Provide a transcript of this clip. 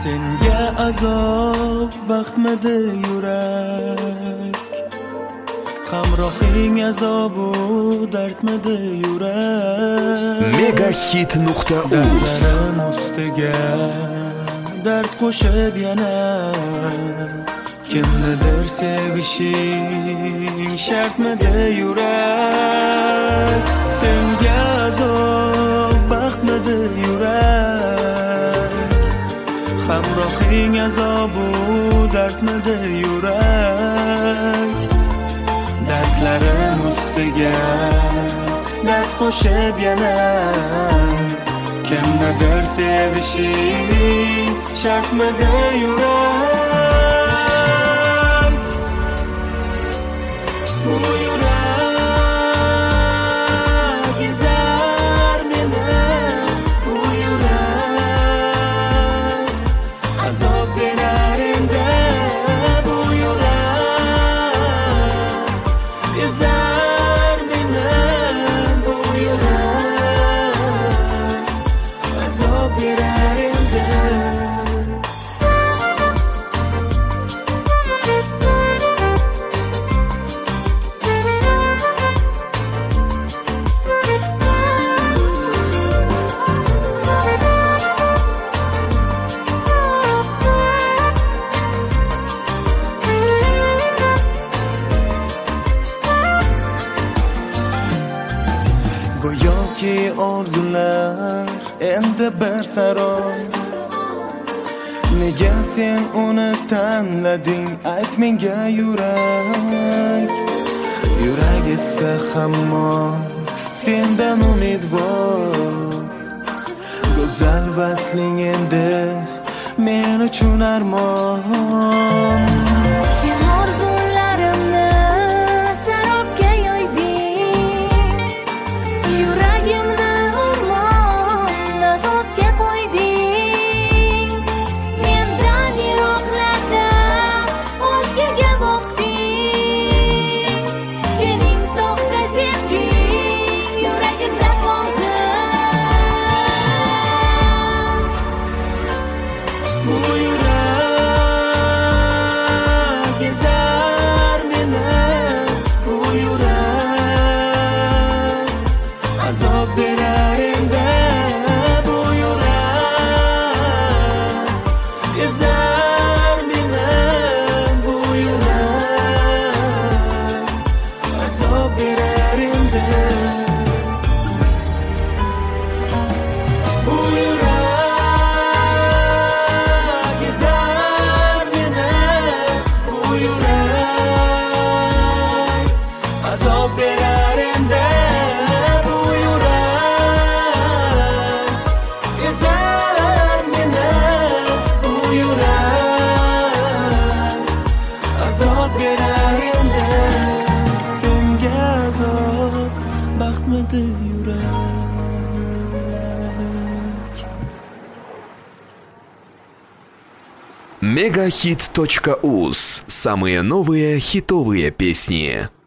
senga azob baxtmidi yurak, hamrohing azobu dardmidi yurak. Megahit.uz Dardlarim ustiga dard qo'shib yana kimnidir sevishing shartmidi yurak. Senga azob baxtmidi yurak, hamrohing azobu dardmidi yurak. Dardlarim ustiga dard qo'shib yana kimnidir sevishing shartmidi yurak. Bu yurak ezar meni, bu yurak azob berar endi, bu yurak ezar meni, bu yurak azob berar endi. Go'yoki orzular endi bir saroy, nega sen uni tanlading ayt menga yurak. Yurak esa hamon sendan umidvor, go'zal vasling endi men uchun armon. Sen orzularimni sarobga yoyding, yuragimni o'rmon azobga qo'yding. Mendan yiroqlarda o'zgaga boqding, sening soxta sevging yuragimda qoldi. Bu yurak ezar meni, bu yurak azob berar endi, bu yurak ezar meni, bu yurak azob berar endi. Bu yurak ezar meni, bu yurak azob berar endi, bu yurak ezar meni, bu yurak azob berar endi. Senga azob baxtmidi yurak. Megahit.uz. Самые новые хитовые песни.